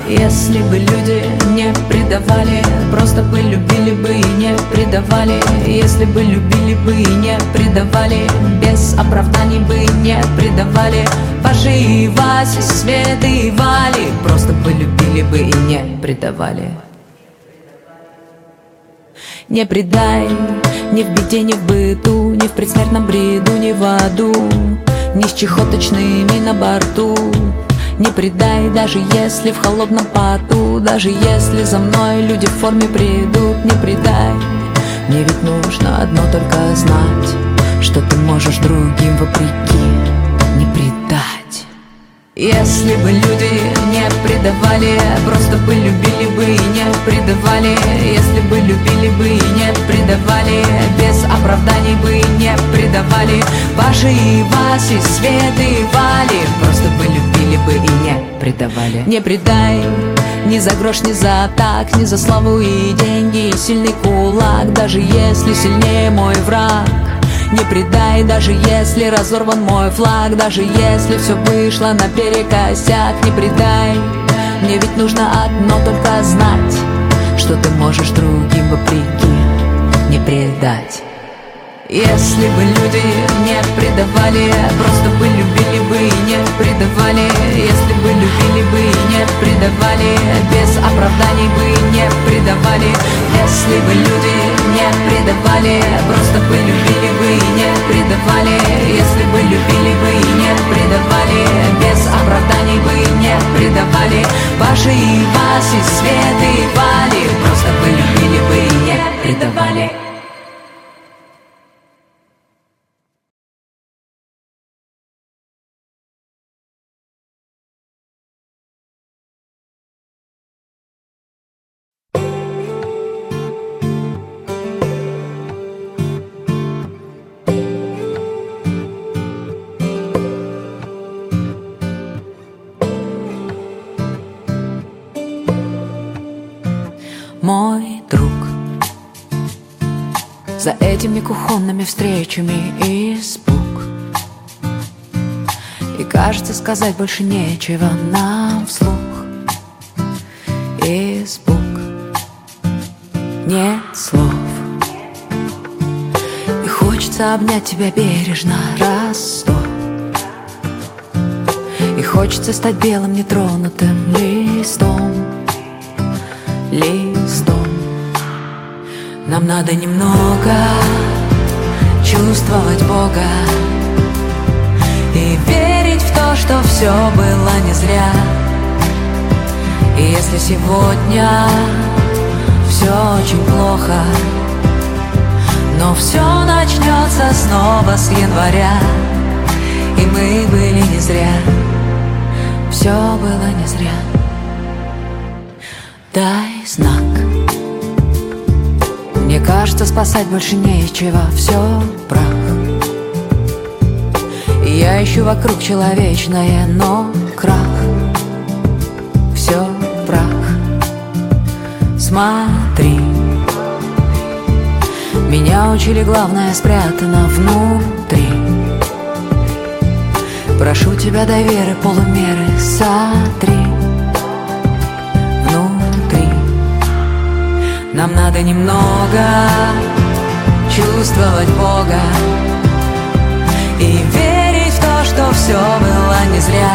Если бы люди не предавали, просто бы любили бы и не предавали. Если бы любили бы и не предавали, без оправданий бы и не предавали. Паши и Васи, Светы и Вали, просто бы любили бы и не предавали. Не предай, ни в беде, ни в быту, ни в предсмертном бреду, ни в аду, ни с чехоточными на борту. Не предай, даже если в холодном поту, даже если за мной люди в форме придут. Не предай, мне ведь нужно одно только знать, что ты можешь другим вопреки не предать. Если бы люди не предавали, просто бы любили бы и не предавали. Если бы любили бы и не предавали, без оправданий бы и не предавали. Паши и Васи, Светы и Вали, просто бы любили бы и не предавали. Не предай, ни за грош, ни за так, ни за славу и деньги, и сильный кулак, даже если сильнее мой враг. Не предай, даже если разорван мой флаг, даже если все вышло наперекосяк. Не предай, мне ведь нужно одно только знать, что ты можешь другим вопреки не предать. Если бы люди не предавали, просто бы любили бы и не предавали. Если бы любили бы и не предавали, без оправданий бы и не предавали. Если бы люди не предавали, просто бы любили бы и не предавали. Если бы любили бы и не предавали, без оправданий бы и не предавали. Паши и Васи, Светы и Вали, просто бы любили бы и не предавали. Мой друг, за этими кухонными встречами испуг, и кажется, сказать больше нечего нам вслух. Испуг, нет слов, и хочется обнять тебя бережно раз сто. И хочется стать белым нетронутым листом. Нам надо немного чувствовать Бога и верить в то, что все было не зря. И если сегодня все очень плохо, но все начнется снова с января, и мы были не зря, все было не зря. Дай знак. Мне кажется, спасать больше нечего, все прах. И я ищу вокруг человечное, но крах. Все прах. Смотри, меня учили, главное спрятано внутри. Прошу тебя, дай веры полумеры, сотри. Нам надо немного чувствовать Бога и верить в то, что все было не зря.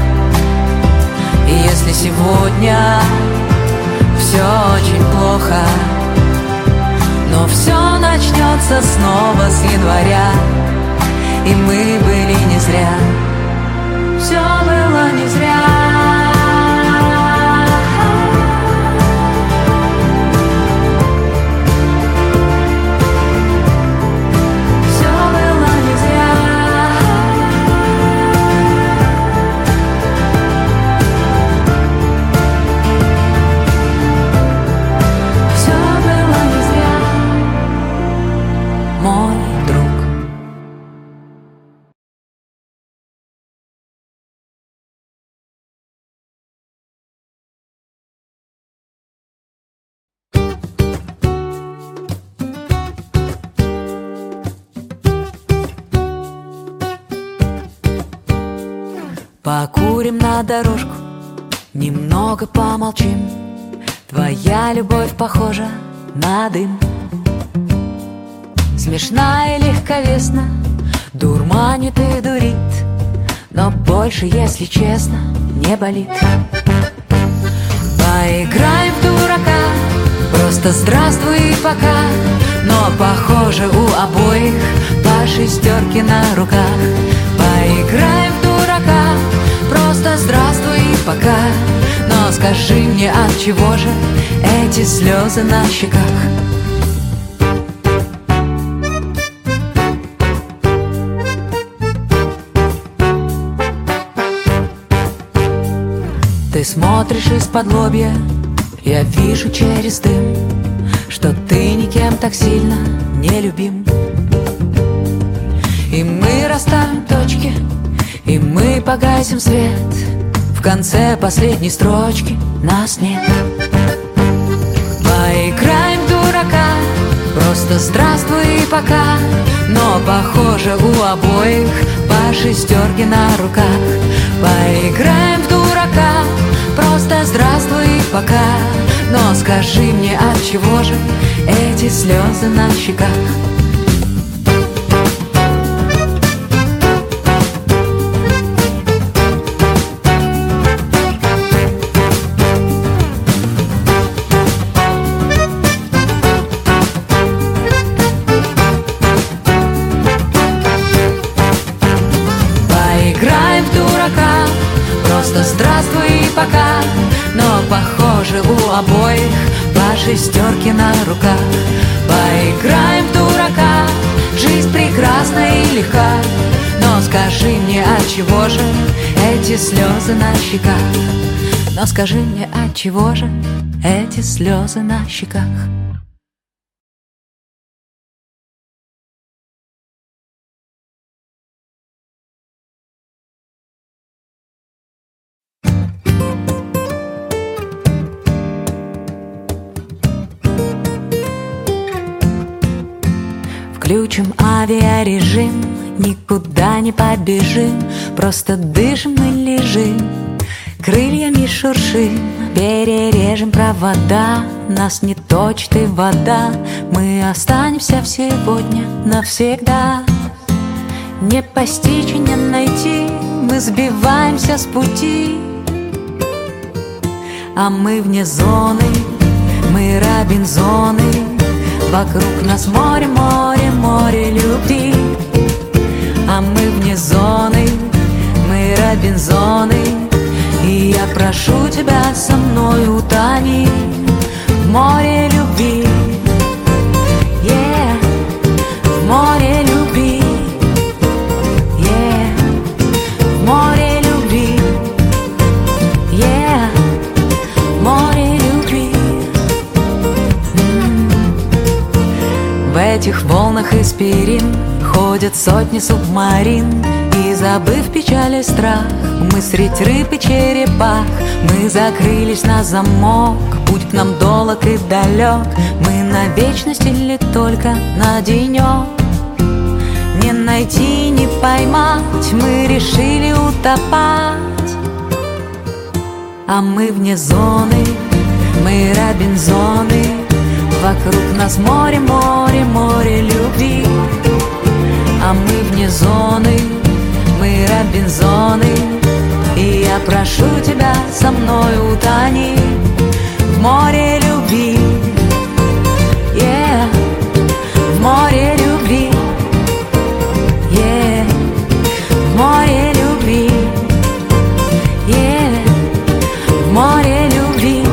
И если сегодня все очень плохо, но все начнется снова с января, и мы были не зря, все было не зря. Покурим на дорожку, Немного помолчим. Твоя любовь похожа на дым, смешна и легковесна, дурманит и дурит, но больше, если честно, не болит. Поиграем в дурака, просто здравствуй и пока. Но похоже у обоих по шестерке на руках. Поиграем в дурака, просто здравствуй и пока. Но скажи мне, от чего же эти слезы на щеках? Ты смотришь из-под лобья, я вижу через дым, что ты никем так сильно не любим. И мы расставим точки, и мы погасим свет. В конце последней строчки нас нет. Поиграем в дурака, просто здравствуй и пока. Но похоже у обоих по шестерке на руках. Поиграем в дурака, просто здравствуй и пока. Но скажи мне, от чего же эти слезы на щеках? Поиграем в дурака, просто здравствуй и пока. Но похоже у обоих по шестерке на руках. Поиграем в дурака, жизнь прекрасна и легка. Но скажи мне, от чего же эти слезы на щеках? Но скажи мне, от чего же эти слезы на щеках? Включим авиарежим, никуда не побежим, просто дышим и лежим, крыльями шуршим, перережем провода, нас не точит и вода, мы останемся сегодня навсегда. Не постичь и не найти, мы сбиваемся с пути, а мы вне зоны, мы Робинзоны. Вокруг нас море, море, море любви, а мы вне зоны, мы Робинзоны. И я прошу тебя со мной утони в море любви, yeah, в море любви, yeah, в море любви, yeah, в море любви. В этих волнах испирин ходят сотни субмарин, и забыв печаль и страх, мы средь рыб и черепах. Мы закрылись на замок, путь к нам долог и далек. Мы на вечность или только на денек? Не найти, не поймать, мы решили утопать, а мы вне зоны, мы Робинзоны. Вокруг нас море, море, море любви, а мы вне зоны, мы Робинзоны. И я прошу тебя со мной утони в море любви, yeah, в море любви, yeah, в море любви, yeah, в море любви.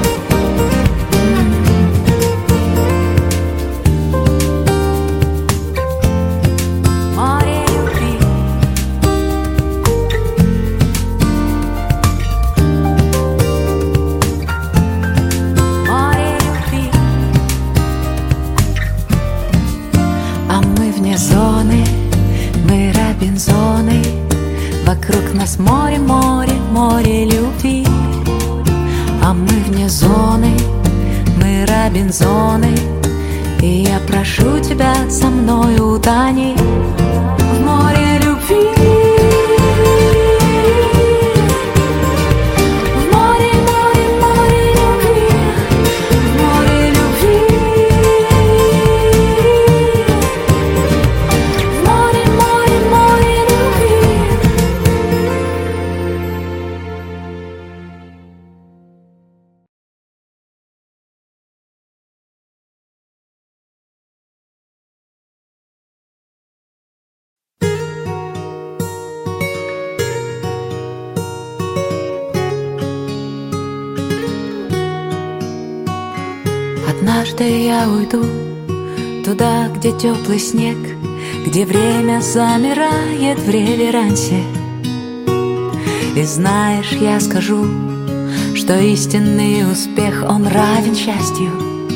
Зоны, мы Робинзоны. Вокруг нас море, море, море любви, а мы вне зоны, мы Робинзоны. И я прошу тебя со мной утони в море любви, в море Однажды я уйду туда, где теплый снег, где время замирает в реверансе. И знаешь, я скажу, что истинный успех, он равен счастью.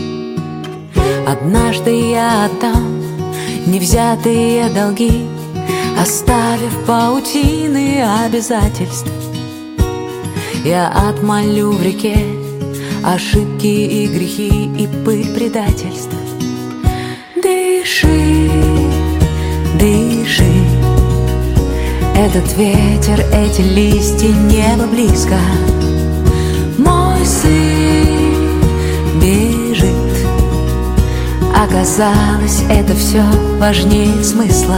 Однажды я отдам невзятые долги, оставив паутины обязательств. Я отмолю в реке ошибки и грехи и пыль предательств. Дыши, дыши, этот ветер, эти листья, небо близко. Мой сын бежит. Оказалось, это все важнее смыслов.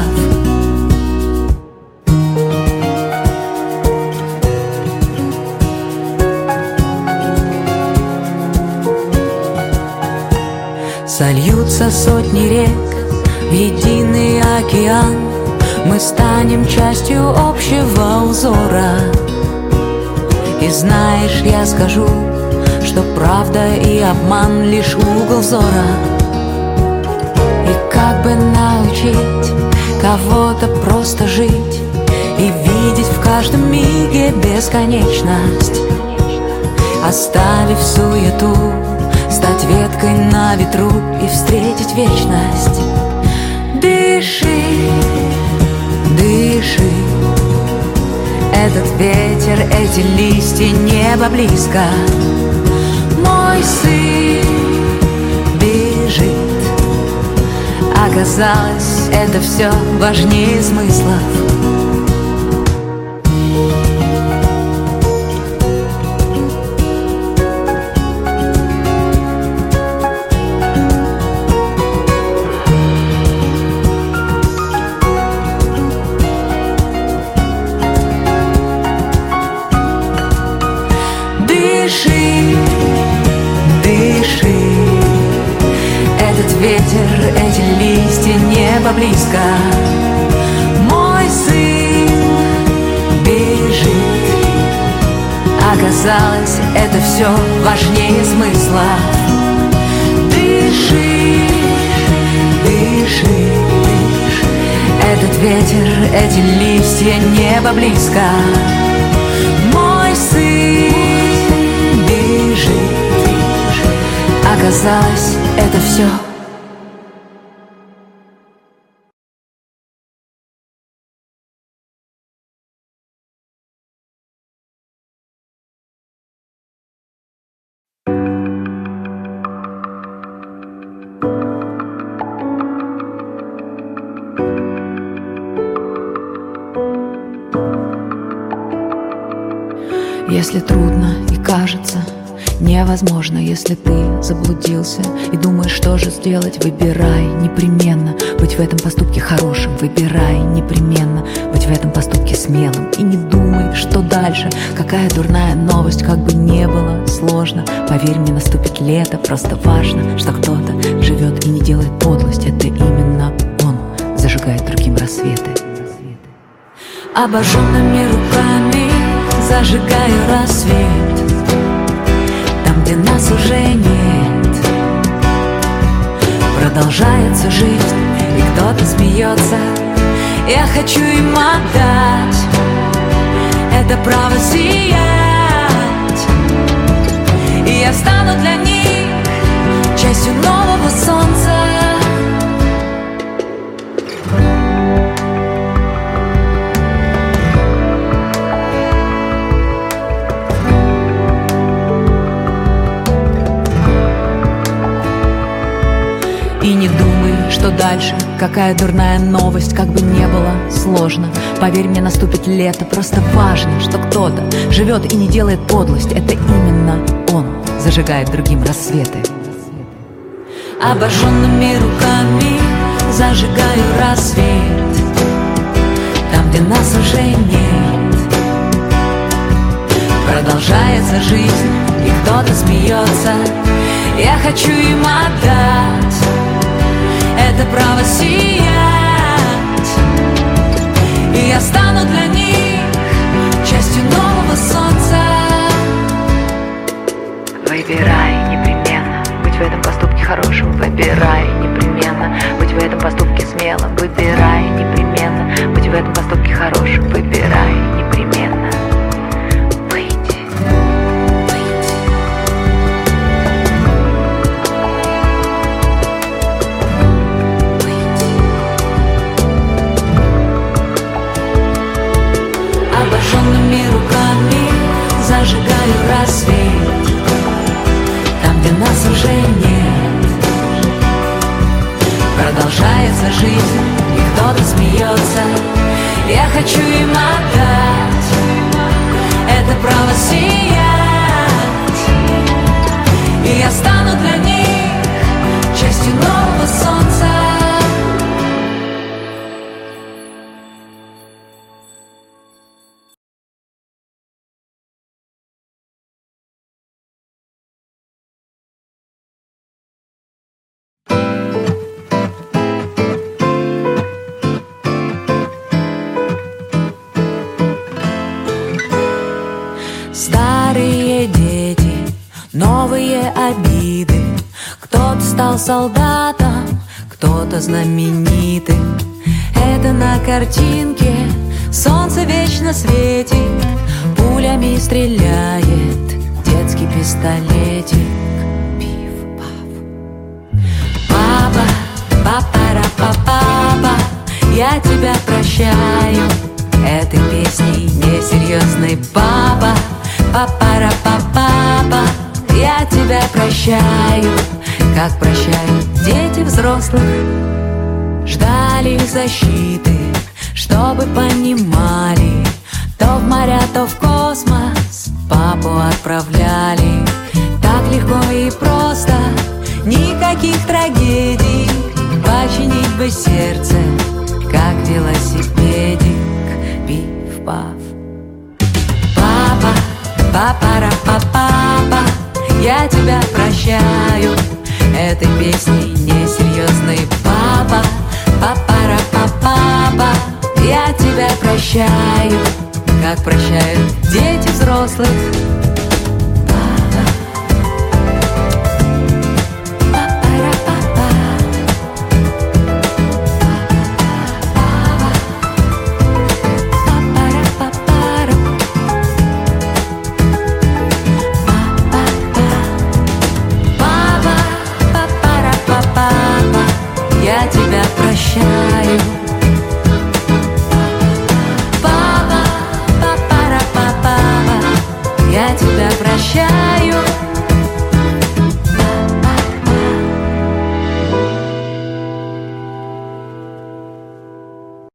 Сольются сотни рек в единый океан. Мы станем частью общего узора. И знаешь, я скажу, что правда и обман лишь угол взора. И как бы научить кого-то просто жить и видеть в каждом миге бесконечность, оставив суету, стать веткой на ветру и встретить вечность. Дыши, дыши, этот ветер, эти листья, небо близко. Мой сын бежит. Оказалось, это все важнее смыслов. Дыши, дыши, этот ветер, эти листья, небо близко. Мой сын бежит. Оказалось, это все важнее смысла. Дыши, дыши, этот ветер, эти листья, небо близко. Мой сын бежит. Оказалось, это все. Если трудно и кажется невозможно, если ты заблудился и думаешь, что же сделать, выбирай непременно быть в этом поступке хорошим, выбирай непременно быть в этом поступке смелым. И не думай, что дальше, какая дурная новость, как бы не было сложно. Поверь мне, наступит лето, просто важно, что кто-то живет и не делает подлость. Это именно он зажигает другим рассветы. Обожженными руками зажигаю рассвет там, где нас уже нет. Продолжается жизнь, и кто-то смеется. Я хочу им отдать это право сиять, и я стану для них частью нового солнца. И не думай, что дальше, какая дурная новость, как бы не было сложно. Поверь мне, наступит лето, просто важно, что кто-то живет и не делает подлость. Это именно он зажигает другим рассветы. Обожженными руками зажигаю рассвет там, где нас уже нет. Продолжается жизнь, и кто-то смеется. Я хочу им отдать это право сиять, и я стану для них частью нового солнца. Выбирай непременно быть в этом поступке хорошим. Выбирай непременно быть в этом поступке смелым. Выбирай непременно быть в этом поступке хорошим. Выбирай непременно быть. Обожженными руками зажигаю рассвет там, где нас уже нет. Продолжается жизнь, и кто-то смеется. Я хочу им отдать это право сиять, и я стану для них частью нового солнца. Старые дети, новые обиды. Кто-то стал солдатом, кто-то знаменитым. Это на картинке солнце вечно светит, пулями стреляет детский пистолетик. Пиф-паф. Папа, папа-ра-па-папа, я тебя прощаю этой песней несерьезной. Папа, папа-ра-па-папа, я тебя прощаю, как прощают дети взрослых. Ждали защиты, чтобы понимали, то в моря, то в космос папу отправляли. Так легко и просто, никаких трагедий, починить бы сердце, как велосипедик. Пиф-паф. Папа, папа-ра-па-папа, я тебя прощаю этой песней несерьезной. Папа, папа-ра-па-папа, я тебя прощаю, как прощают дети взрослых. Я тебя прощаю. Папа, папа-ра-па-папа, я тебя прощаю.